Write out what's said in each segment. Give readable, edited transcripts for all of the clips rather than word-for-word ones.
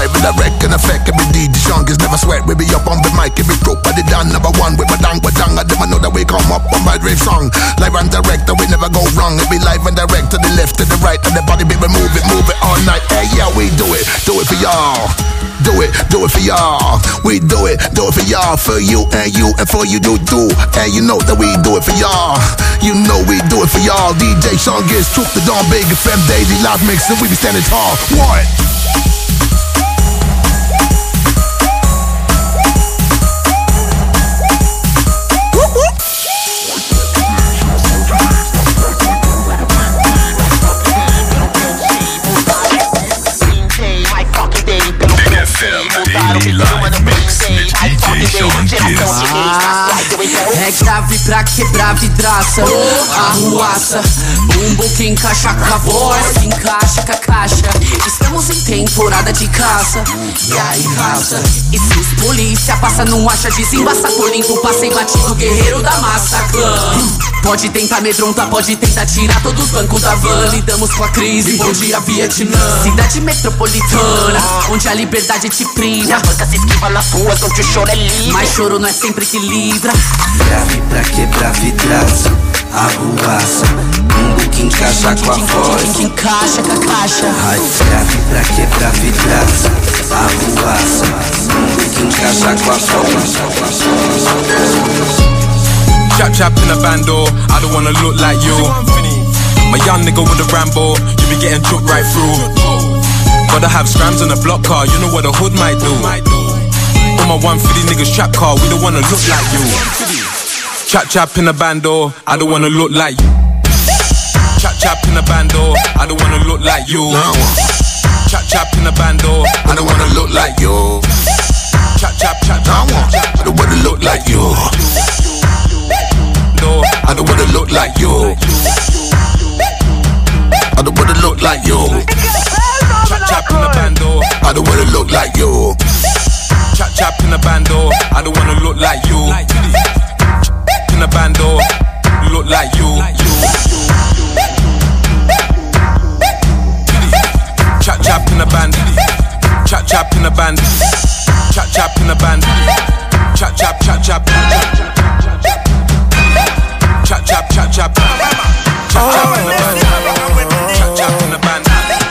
live and direct and effect. Every DJ Sean is never sweat. We be up on the mic, every group I did done. Number one with my dang. I never know that we come up on my rave song. Live and direct, and we never go wrong. It be live and direct to the left, to the right, and the body be move it all night. Hey, yeah, we do it for y'all. Do it for y'all. We do it for y'all, for you, and for you do. And you know that we do it for y'all. You know we do it for y'all. DJ Sean gets Troop the Dawn, Big FM Daily Live Mix, and we be standing tall. What? Daily Live Mix mit DJ Sean Giz. É grave pra quebrar vidraça, arruaça, bumbo que encaixa com a voz, que encaixa com a caixa. Estamos em temporada de caça, e aí raça. E se os polícia passa, não acha, desembaça por limpo, passei batido, guerreiro da massa clã. Pode tentar amedrontar, pode tentar tirar todos os bancos da van. Lidamos com a crise, bom dia Vietnã. Cidade metropolitana, onde a liberdade te prima. A banca se esquiva nas ruas, onde o choro é livre. Mas choro não é sempre que livra. Grave pra quebrar vidraça, arruaça, bumbo que encaixa com a voz, que encaixa com a caixa. Grave pra quebrar vidraça, arruaça, bumbo que encaixa com a voz. Chap in a bando, I don't wanna look like you. My young nigga with a Rambo, you be getting choked right through. Gotta have scrams on a block car, you know what a hood might do. On my 150 niggas trap car, we don't wanna look like you. Chap in a bando, I don't wanna look like you. Chap in a bando, I don't wanna look like you. Chap in a bando, I don't wanna look like you. Chap, I don't wanna look like you. I don't wanna look like you. I don't wanna look like you. Chap in the bando, I don't wanna look like you. Chap in the bando, I don't wanna look like you. In the bando, look like you. Chap in the band, chap in the band, chap in the band, chap. Chap in the band, chap in the band.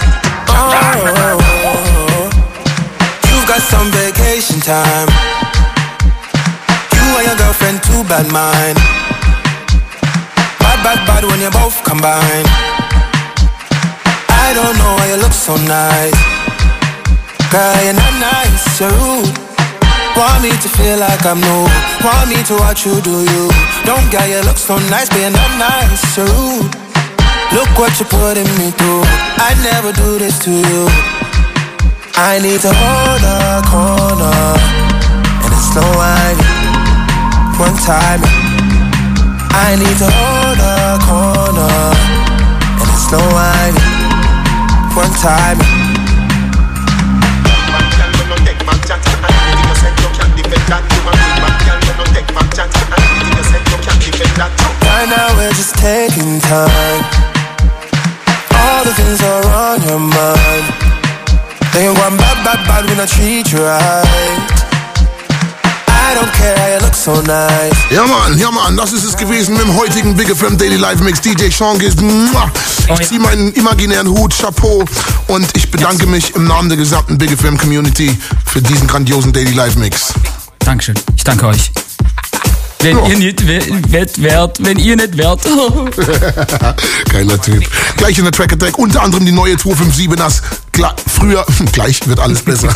You've got some vacation time. You and your girlfriend, too bad mind. Bad when you both combine. I don't know why you look so nice. Girl, you're not nice, you're rude. Want me to feel like I'm new. Want me to watch you do you. Don't get you look so nice, but you're not nice, you're rude. Look what you're putting me through. I never do this to you. I need to hold a corner, and it's slow whining. One time, I need to hold a corner, and it's slow whining. One time. Right now we're just taking time. All the things are on your mind. Then you want bad when I treat you right. I don't care how you look so nice. Ja Mann, das ist es gewesen mit dem heutigen Big FM Daily Live Mix. DJ Sean Giz. Ich ziehe meinen imaginären Hut, Chapeau, und ich bedanke mich im Namen der gesamten Big FM Community für diesen grandiosen Daily Live Mix. Dankeschön, ich danke euch. Wenn ihr nicht wärt. Geiler Typ. Gleich in der Track Attack, unter anderem die neue 257ers. Gleich wird alles besser.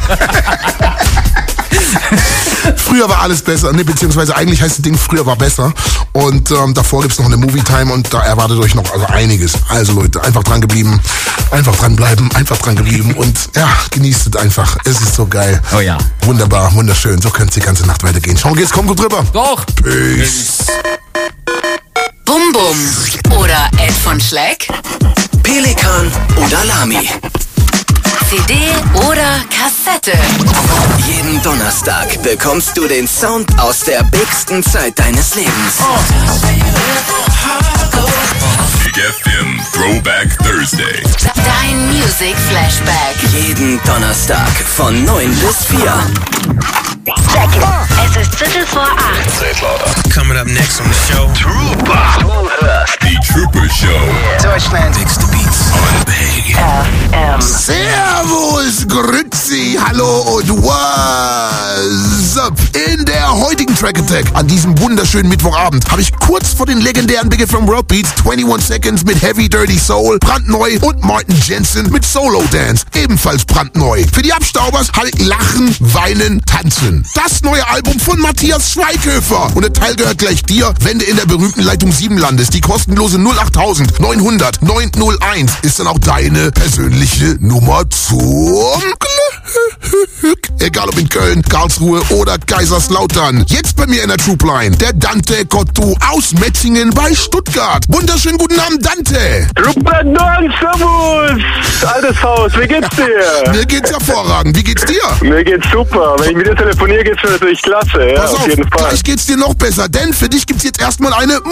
Früher war alles besser, ne, beziehungsweise eigentlich heißt das Ding, früher war besser. Und davor gibt's noch eine Movie-Time und da erwartet euch noch einiges. Also Leute, einfach dran geblieben, einfach dranbleiben, einfach dran geblieben und ja, genießt es einfach. Es ist so geil. Oh ja. Wunderbar, wunderschön. So könnte es die ganze Nacht weitergehen. Sean Giz, komm gut drüber. Doch. Peace. Bum Bum oder Ed von Schleck, Pelikan oder Lamy. CD oder Kassette. Jeden Donnerstag bekommst du den Sound aus der bigsten Zeit deines Lebens. Big FM Throwback Thursday. Dein Music Flashback. Jeden Donnerstag von 9 bis 4. Es ist 7:45. Coming up next on the show. Die Trooper Show. Deutschland Mix the Beats on Big FM. Servus, Grüezi, hallo und what's up? In der heutigen Track Attack an diesem wunderschönen Mittwochabend habe ich kurz vor den legendären Big FM World Beats 21 Seconds mit Heavy Dirty Soul brandneu und Martin Jensen mit Solo Dance ebenfalls brandneu. Für die Abstaubers halt Lachen, Weinen, Tanzen. Das neue Album von Matthias Schweighöfer. Und der Teil gehört gleich dir, wenn du in der berühmten Leitung 7 landest. Die kostenlose 08000 900 901 ist dann auch deine persönliche Nummer zum Glück. Egal ob in Köln, Karlsruhe oder Kaiserslautern. Jetzt bei mir in der Troopline der Dante Cotto aus Metzingen bei Stuttgart. Wunderschönen guten Abend, Dante. Rupert Dorn, servus. Altes Haus, wie geht's dir? Mir geht's hervorragend. Wie geht's dir? Mir geht's super. Wenn ich mit dir telefoniere, geht's mir natürlich klasse. Ja, Pass auf, jeden Fall. Gleich geht's dir noch besser, denn für dich gibt's jetzt erstmal eine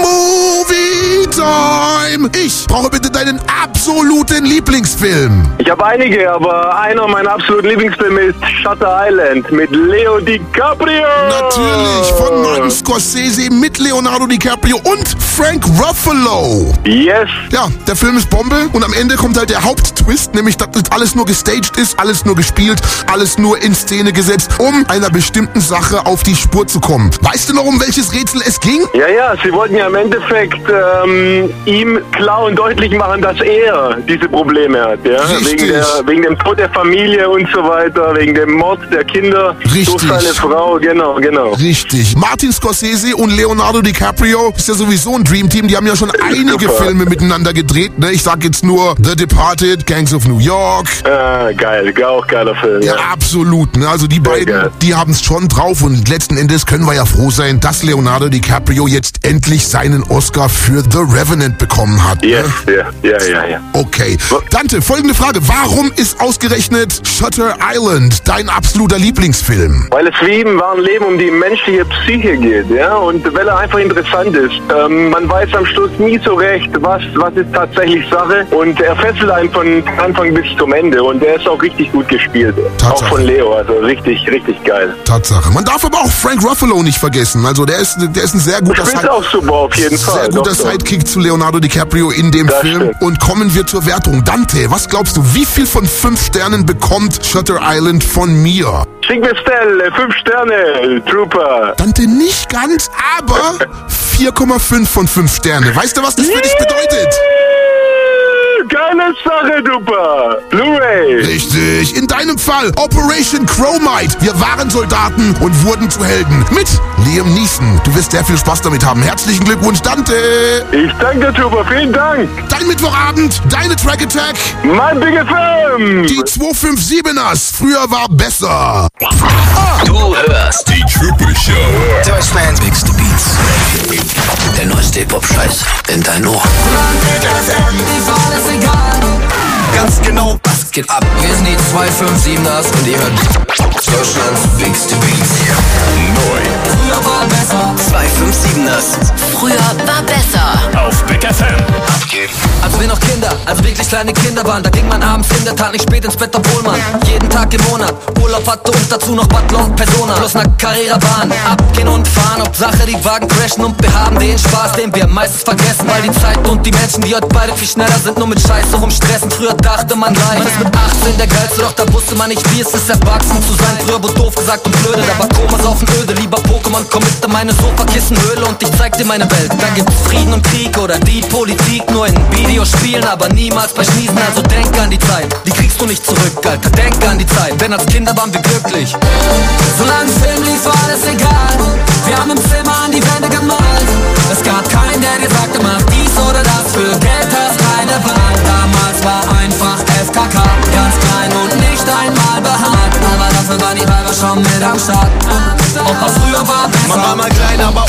Movie Time. Ich brauche bitte deinen absoluten Lieblingsfilm. Ich habe einige, aber einer meiner absoluten Lieblingsfilme ist Shutter Island mit Leo DiCaprio. Natürlich, von Martin Scorsese mit Leonardo DiCaprio und Frank Ruffalo. Yes. Ja, der Film ist Bombe und am Ende kommt halt der Haupttwist, nämlich dass das alles nur gestaged ist, alles nur gespielt, alles nur in Szene gesetzt, um einer bestimmten Sache auf die Spur zu kommen. Weißt du noch, um welches Rätsel es ging? Ja, sie wollten ja im Endeffekt ihm klar und deutlich machen, dass er diese Probleme hat. Ja? Richtig. Wegen dem Tod der Familie und so weiter, wegen dem Mord der Kinder durch seine Frau, genau. Richtig. Martin Scorsese und Leonardo DiCaprio ist ja sowieso ein Dreamteam. Die haben ja schon einige Filme miteinander gedreht. Ne? Ich sag jetzt nur The Departed, Gangs of New York. Geil, auch geiler Film. Ja, absolut. Ne? Also die beiden, die haben es schon drauf und letzten Endes können wir ja froh sein, dass Leonardo DiCaprio jetzt endlich seinen Oscar für The Revenant bekommen hat. Yes, ne? ja. Okay. Dante, folgende Frage. Warum ist ausgerechnet Shutter Island dein absoluter Lieblingsfilm? Weil es wie im wahren Leben um die menschliche Psyche geht, ja, und weil er einfach interessant ist. Man weiß am Schluss nie so recht, was ist tatsächlich Sache, und er fesselt einen von Anfang bis zum Ende, und er ist auch richtig gut gespielt. Tatsache. Auch von Leo, also richtig geil. Tatsache. Man darf aber auch Frank Ruffalo nicht vergessen. Also der ist ein sehr guter auch super, auf jeden Fall. Sehr guter Sidekick zu Leonardo DiCaprio in dem Film. Stimmt. Und kommen wir zur Wertung. Dante, was glaubst du, wie viel von 5 Sternen bekommt Shutter Island von mir? Schick mir Stelle, 5 Sterne, Trooper. Dante, nicht ganz, aber 4,5 von 5 Sterne. Weißt du, was das für dich bedeutet? Geile Sache, Duper. Blu-ray. Richtig. In deinem Fall Operation Chromite. Wir waren Soldaten und wurden zu Helden. Mit Liam Neeson. Du wirst sehr viel Spaß damit haben. Herzlichen Glückwunsch, Dante. Ich danke dir, Trooper. Vielen Dank. Dein Mittwochabend, deine Track Attack. Mein Big FM. Die 257ers. Früher war besser. Du hörst Die Trooper Show. Deutschland Mix the Beats. der neueste Hip-Hop-Scheiß in dein Ohr. Ganz genau, was geht ab? Wir sind die 257ers und ihr hört Deutschlands Biggste Beats. Früher war besser. 257ers. Früher war besser. Auf Big FM. Als wir noch Kinder, also wirklich kleine Kinder waren, da ging man abends in der Tat nicht spät ins Bett, obwohl man jeden Tag im Monat Urlaub hatte und dazu noch Butler und Persona. Plus einer Carrera-Bahn, abgehen und fahren, Hauptsache die Wagen crashen und wir haben den Spaß, den wir meistens vergessen, weil die Zeit und die Menschen, die heute beide viel schneller sind, nur mit Scheiße rumstressen. Früher dachte man gleich, man ist mit 18 der Geilste, doch da wusste man nicht, wie es ist, erwachsen zu sein. Früher wurde doof gesagt und blöde, da war Komas auf dem Öde. Lieber Pokémon, komm mit in meine Sofakissenhöhle und ich zeig dir meine Welt. Da gibt's Frieden und Krieg oder die Politik, nur in Videospielen, aber niemals bei Schniesen. Also denk an die Zeit, die kriegst du nicht zurück, Alter. Denk an die Zeit, denn als Kinder waren wir glücklich. Solange Film lief, war alles egal. Wir haben im Zimmer an die Wände gemalt. Es gab keinen, der dir sagte, mach dies oder das. Für Geld hast keine Wahl. Damals war einfach FKK, ganz klein und nicht einmal behaart. Aber dafür waren die Weiber schon mit am Start. Opa, früher war besser. Man war mal klein, aber oh, keine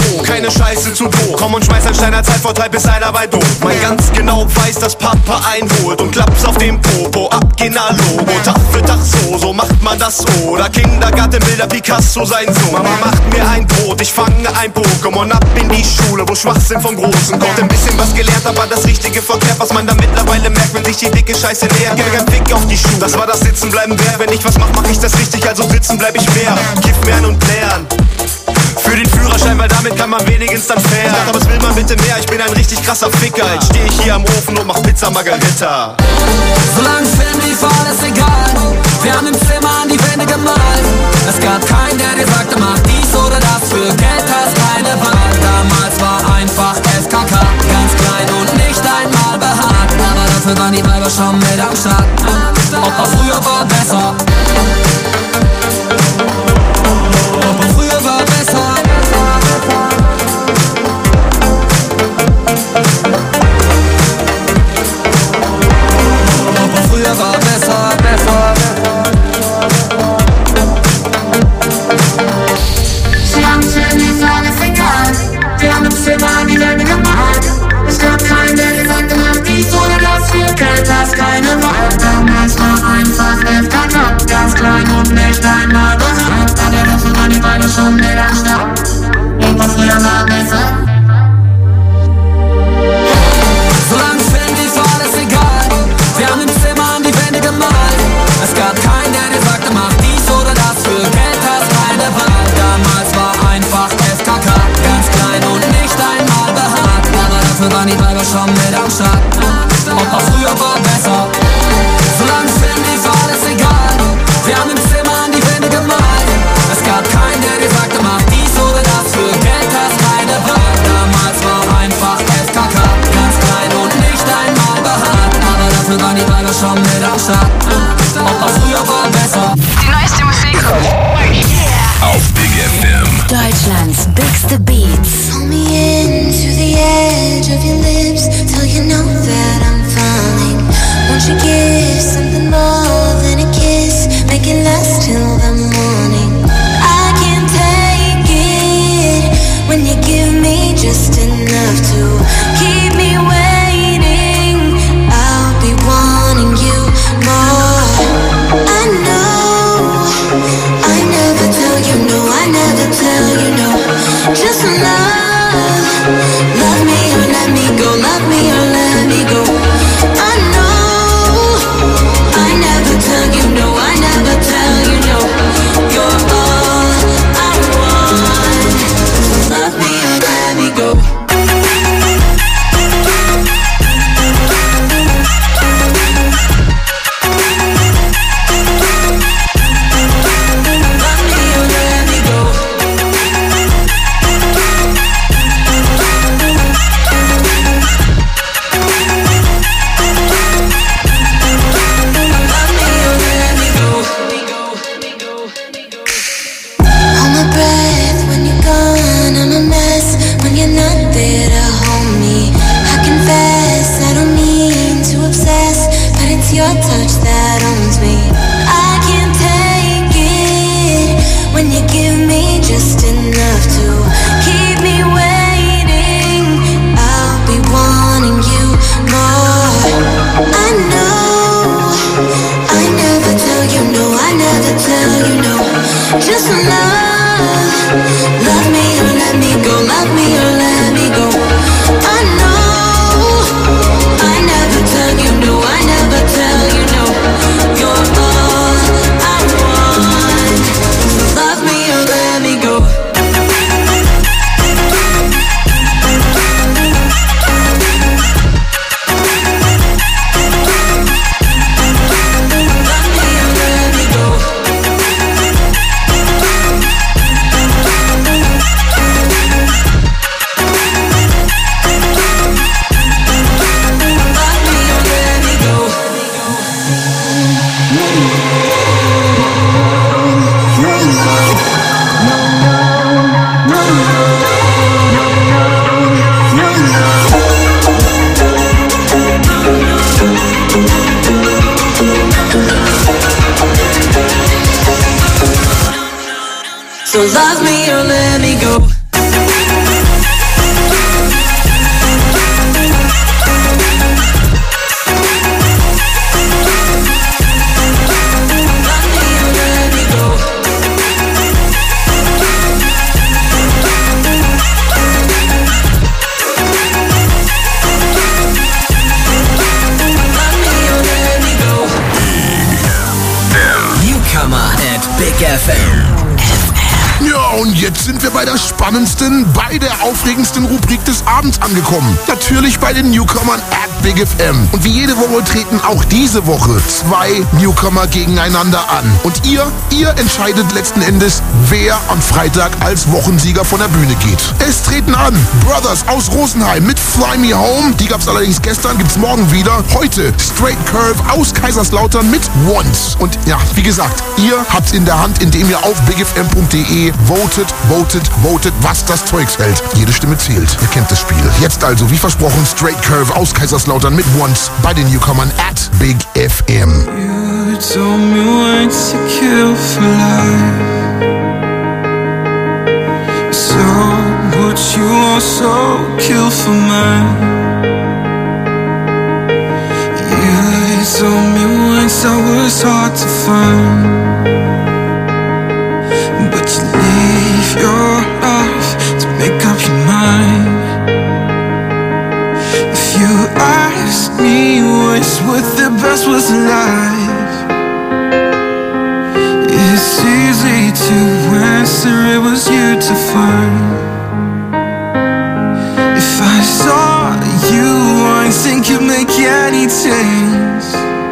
deine Scheiße zu doof. Komm und schmeiß ein Stein als Zeitvorteil, bis einer bei doof. Man ganz genau weiß, dass Papa einholt und klappt's auf dem Popo, ab geh na Lobo. Tag für Tag so macht man das so. Oder Kindergartenbilder, Picasso sein Sohn. Mama macht mir ein Brot, ich fange ein Pokémon ab in die Schule, wo Schwachsinn vom Großen kommt. Ein bisschen was gelernt, aber das Richtige verkehrt, was man da mittlerweile merkt, wenn sich die dicke Scheiße nähert. Gib mir kein Fick auf die Schuhe, das war das Sitzenbleiben wert. Wenn ich was mach ich das richtig, also sitzen bleib ich mehr. Kiff mehr und lernen. Für den Führerschein, weil damit kann man wenigstens dann fair. Aber was will man bitte mehr? Ich bin ein richtig krasser Ficker. Jetzt steh ich hier am Ofen und mach Pizza Margarita. Solange Film lief, war alles egal. Wir haben im Zimmer an die Wände gemalt. Es gab keinen, der dir sagte, mach dies oder das. Für Geld hast keine Wahl. Damals war einfach FKK, ganz klein und nicht einmal behaart. Aber dafür waren die Weiber schon mit am Start. Opa, früher war besser. Opa, früher war besser. Opa, früher war besser, besser. Solange Film ist alles egal. Wir haben im Zimmer an die Wände gemalt. Es gab keinen, der gesagt hat, dies oder das. Für Geld hast keine Wahl. Damals war einfach FKK, ganz klein und nicht einmal behaart. Aber dafür waren die Beine schon mit am Start. Opa, früher war besser. Solange Film lief, war alles egal. Wir haben im Zimmer an die Wände gemalt. Es gab keinen, der dir sagte, mach dies oder das. Für Geld hast keine Wahl. Damals war einfach FKK, ganz klein und nicht einmal behaart. Aber dafür waren die Weiber schon mit am Start. Opa, früher war besser. Solange Film lief, war alles egal. Wir haben im Zimmer an die Wände gemalt. Es gab keinen, der dir sagte, mach dies oder das. Für Geld hast keine Wahl. Damals war einfach FKK, ganz klein und nicht einmal behaart. Aber dafür waren die Weiber schon mit am Start. Opa, früher war besser. Die neueste Musik auf Big FM. Deutschlands bigste Beats. Pull me into the edge of your lips till you know that I'm falling. Won't you give something more than a kiss? Make it last till the morning. I can't take it when you give me just enough to keep me waiting. I'll be wanting you more. I know I never tell you no, I never tell you no. Just love me or let me go, love me or let me go. I know I never tell you no, I never tell you no. You're all I want. Love me or let me go. Your touch that owns me. I can't take it when you give me just enough to keep me waiting. I'll be wanting you more. I know I never tell you no, I never tell you no. Just love me or let me go, love me or let me go. I know I never tell you no, I never tell you no. You're all I want. Love me or let me go. So love me or let me go. Newcomer at Big FM. Ja, und jetzt sind wir bei der spannendsten, bei der aufregendsten Rubrik des Abends angekommen. Natürlich bei den Newcomern at Big FM. Und wie jede Woche treten auch diese Woche 2 Newcomer gegeneinander an. Und ihr entscheidet letzten Endes, wer am Freitag als Wochensieger von der Bühne geht. Es treten an Brothers aus Rosenheim mit Fly Me Home. Die gab's allerdings gestern, gibt's morgen wieder. Heute Straight Curve aus Kaiserslautern mit Once. Und ja, wie gesagt, ihr habt's in der Hand, indem ihr auf bigfm.de votet, was das Zeugs hält. Jede Stimme zählt. Ihr kennt das Spiel. Jetzt also, wie versprochen, Straight Curve aus Kaiserslautern mit Once bei den Newcomern at Big FM. You told me once to kill for life, so would you also kill for mine? You told me once I was hard to find, but you leave your life to make up your mind. If you ask me what's what the best was alive, it's easy to answer, it was you to find. If I saw you once and could make any change,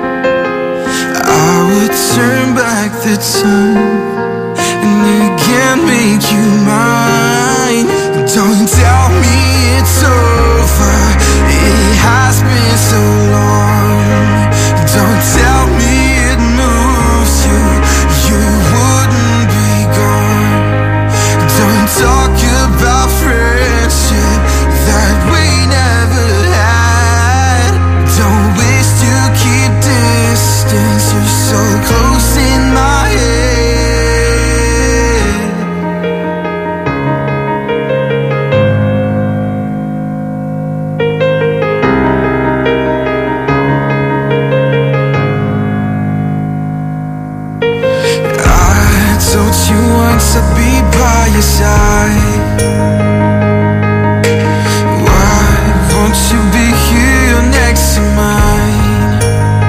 I would turn back the time and again make you mine. Don't tell me it's over, it has been so long. Don't tell me it moves you, you wouldn't be gone. Don't talk about friendship that we never had. Don't wish to keep distance, you're so close in my head. I'd be by your side. Why won't you be here next to mine?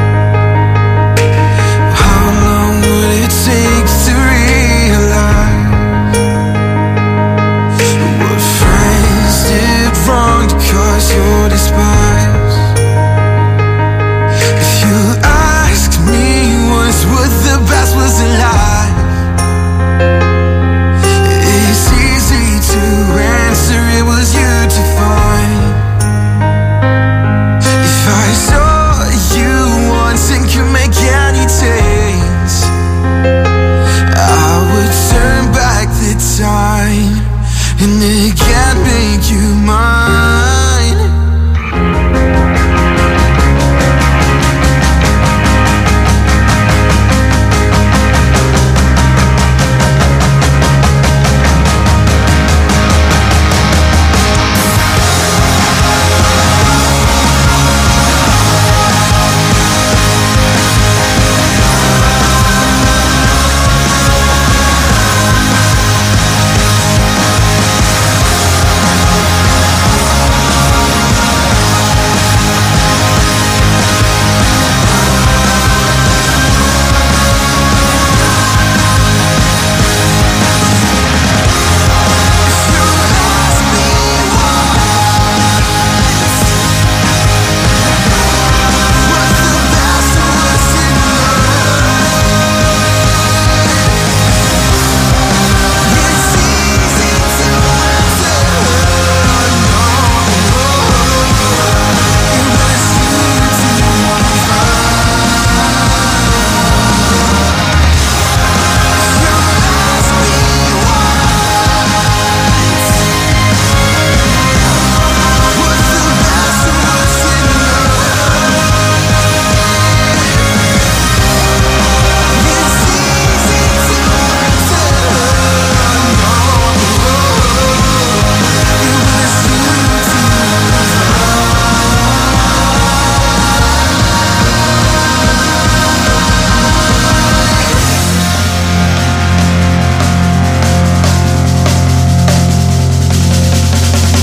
How long would it take to realize what friends did wrong to cause you're despised? If you ask me once what the best was alive, it was you to find. If I saw you once and could make any change, I would turn back the time and again make you mine.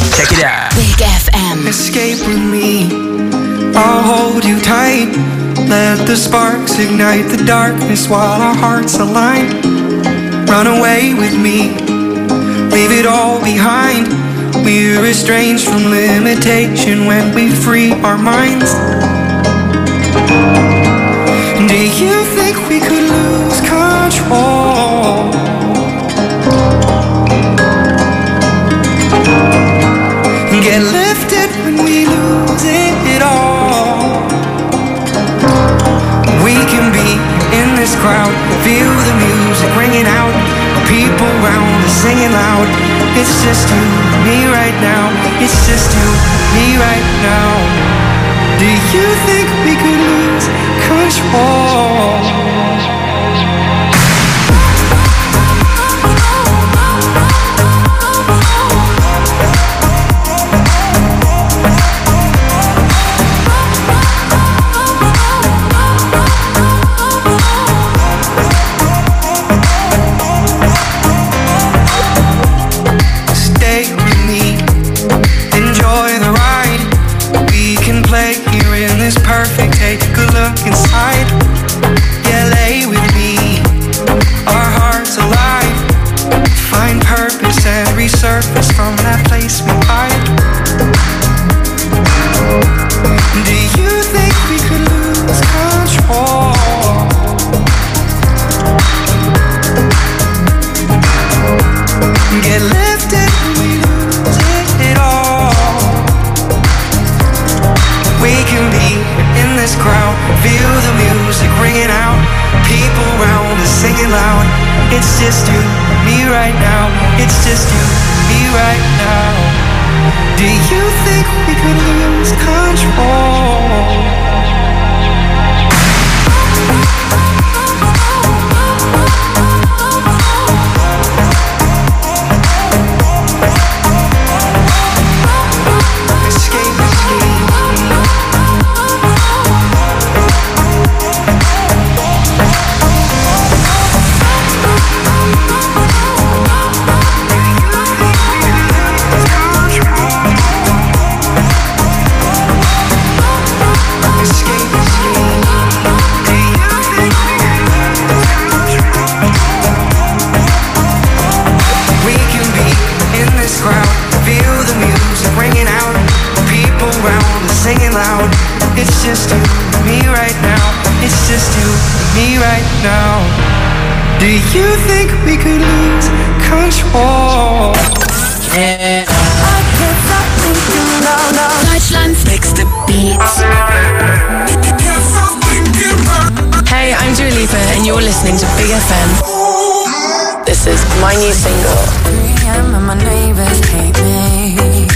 Big FM. Escape with me, I'll hold you tight Let the sparks ignite the darkness while our hearts align. Run away with me, leave it all behind. We're estranged from limitation when we free our minds. Do you think we could lose control? Get lifted when we lose it all. We can be in this crowd, feel the music ringing out. People round us singing loud. It's just you and me right now. It's just you and me right now. Do you think we could lose control? Inside, yeah, lay with me. Our hearts alive. Find purpose and resurface from that place we hide. Do you think we could lose control? Get lifted when we lose it all. We can be in this crowd, feel the music ringing out. People round us singing loud. It's just you and me right now. It's just you and me right now. Do you think we could lose control? It's just you and me right now. It's just you and me right now. Do you think we could lose control? Yeah. Deutschlands nächste Beats. Hey, I'm Dua Lipa and you're listening to Big FM. This is my new single. 3 a.m. and my neighbors hate me.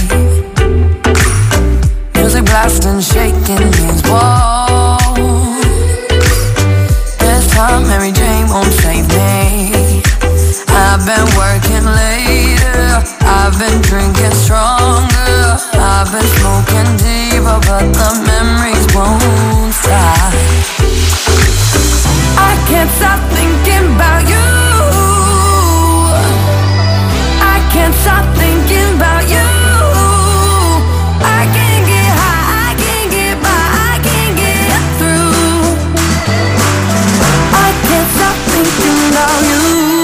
Music blasting, shaking these walls. This time Mary Jane won't save me. I've been working later, I've been drinking stronger, I've been smoking deeper, but the memories won't stop. I can't stop thinking about you. I can't stop thinking about you. I can't get high, I can't get by, I can't get through. I can't stop thinking about you.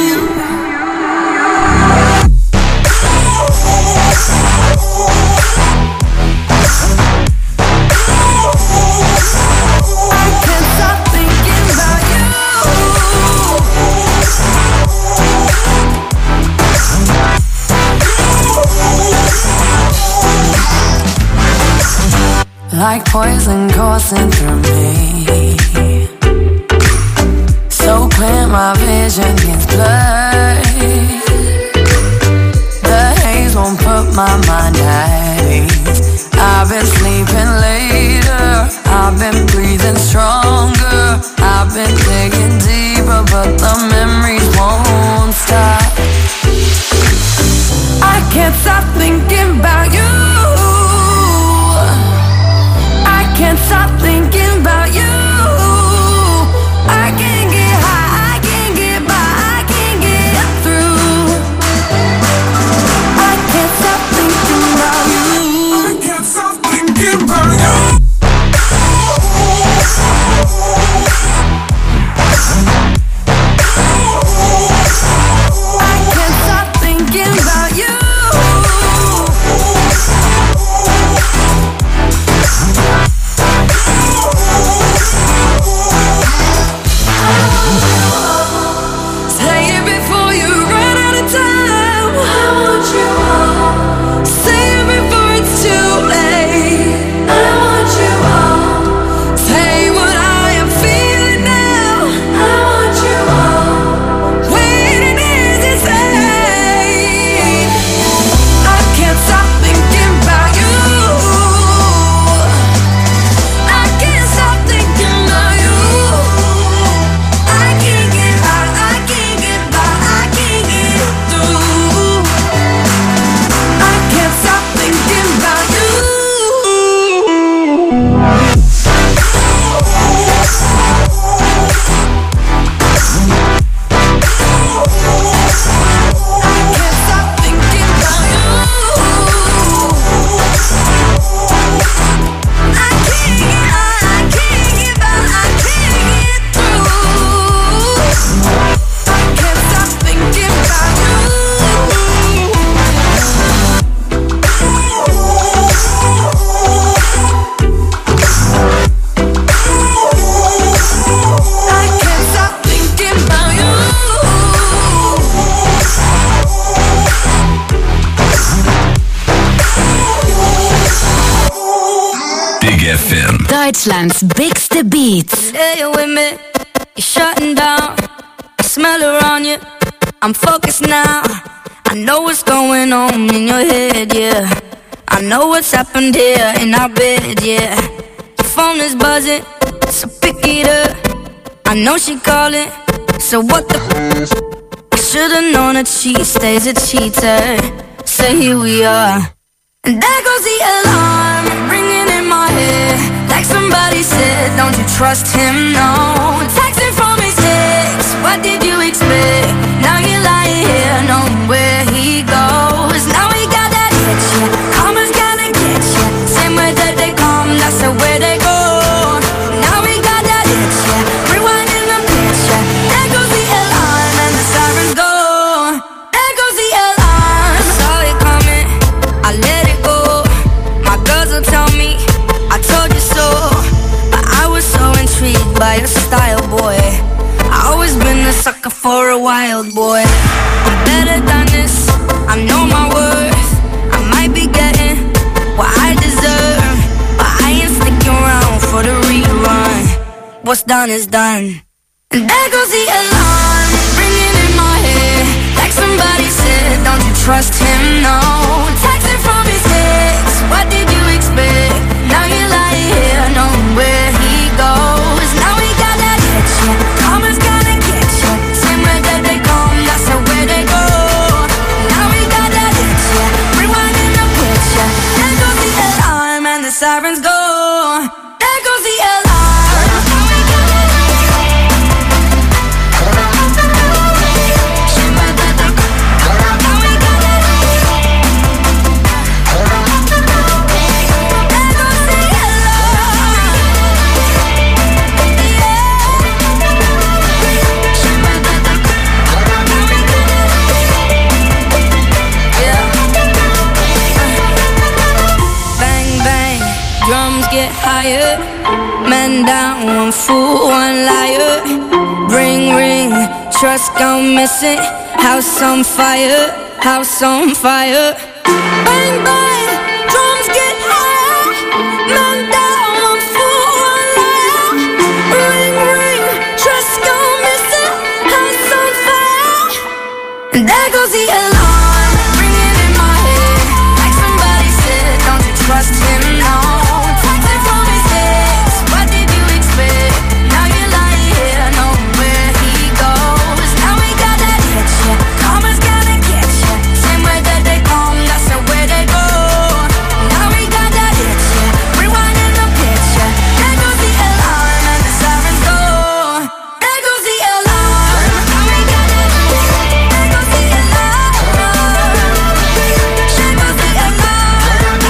Like poison coursing through me, so clear my vision gets blurred. The haze won't put my mind at ease. I've been sleeping later, I've been breathing stronger, I've been digging deeper, but the memories won't stop. I can't stop thinking about you. Can't stop thinking about you. I can't get high, I can't get by, I can't get through. I can't stop thinking about you. I can't stop thinking about you. Deutschlands bigste Beats. There you with me, you're shutting down. I smell around you, I'm focused now. I know what's going on in your head, yeah. I know what's happened here in our bed, yeah. Your phone is buzzing, so pick it up. I know she calling, so what the I should've known that she stays a cheater. So here we are, and there goes the alarm ringing in my head. Like somebody said, don't you trust him, no. Texting from his ex, what did you expect? Now you're lying here, knowing where he goes. Now he got that itch, yeah. Karma's gonna get you. Same way that they come, that's the way they go. Now we got that itch, yeah. Rewinding the picture. There goes the alarm and the sirens go. There goes the alarm. I saw it coming, I let it go. My girls will tell me I told you so, but I was so intrigued by your style, boy. I always been a sucker for a wild boy. I'm better than this, I know my worth. I might be getting what I deserve, but I ain't sticking around for the rerun. What's done is done. And there goes the alarm ringing in my head. Like somebody said, don't you trust him, no. Texting from his ex, what did you expect? Now you're lying here, knowing where he goes. Now we got that itch, yeah. Karma's gonna get you. Same way that they come, that's the way they go. Now we got that itch, yeah. Rewinding the picture. There goes the alarm and the sirens go. There goes the alarm. Get higher, man down, one fool, one liar. Ring, ring, trust gone missing. House on fire, house on fire. Bang, bang, drums get higher. Man down, one fool, one liar. Ring, ring, trust gone missing. House on fire. And there